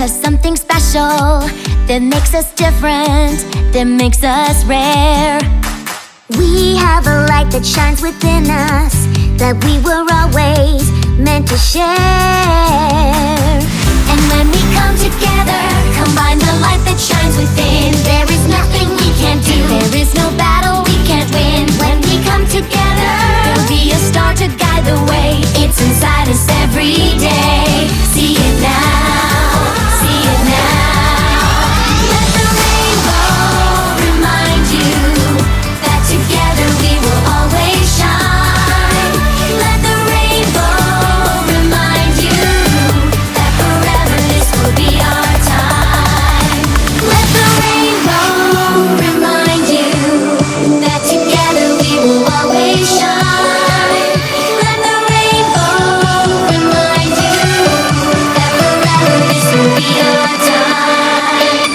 has something special that makes us different, that makes us rare. We have a light that shines within us that we were always meant to share. And when we come together, combine the light that shines within, there is nothing we can't do, there is no battle we can't win. When we come together, there'll be a star to guide the way. It's inside us every day. See it now, see it now. Let the rainbow remind you that together we will always shine. Let the rainbow remind you that forever this will be our time. Let the rainbow remind you that together we will always shine. Let the rainbow remind you that forever this will be our time.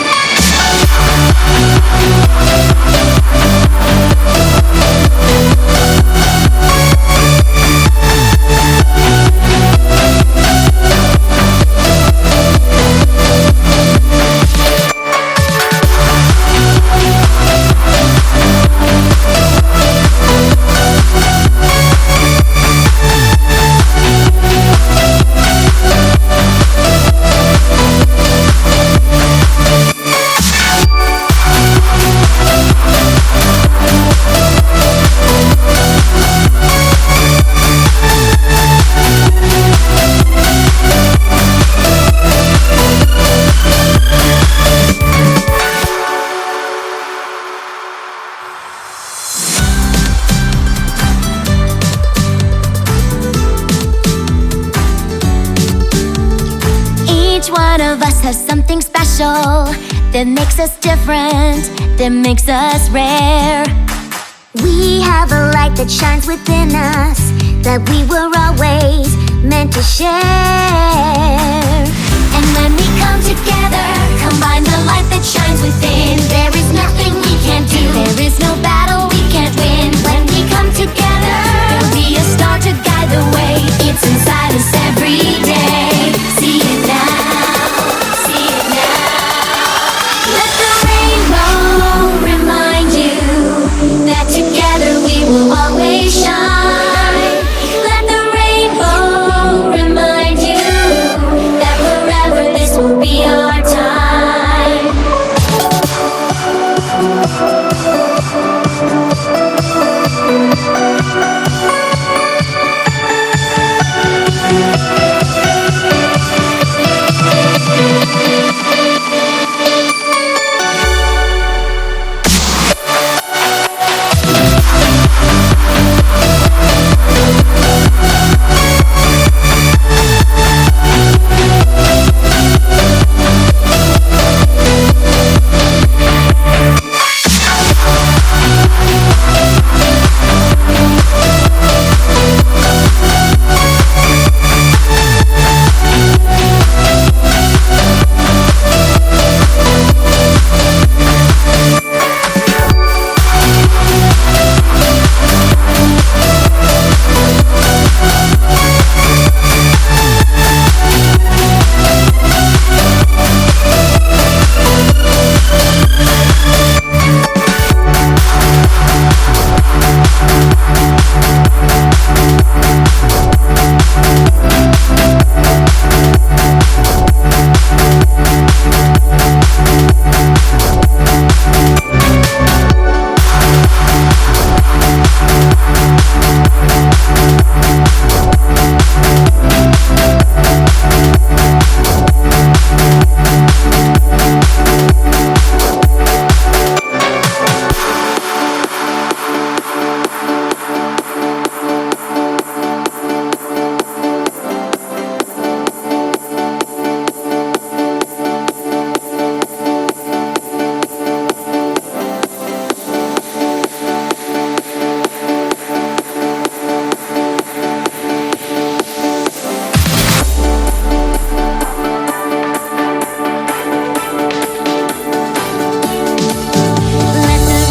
Each one of us has something special that makes us different, that makes us rare. We have a light that shines within us that we were always meant to share. And when we come together, combine the light that shines within, there is nothing we can't do, there is no battle we can't win. When we come together, there'll be a star to guide the way. It's inside us every day. See it now, see it now. Let the rainbow remind you that together we will always shine. Let the rainbow remind you that forever this will be our time.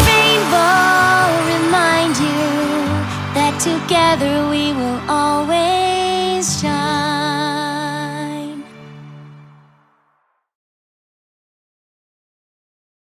Together we will always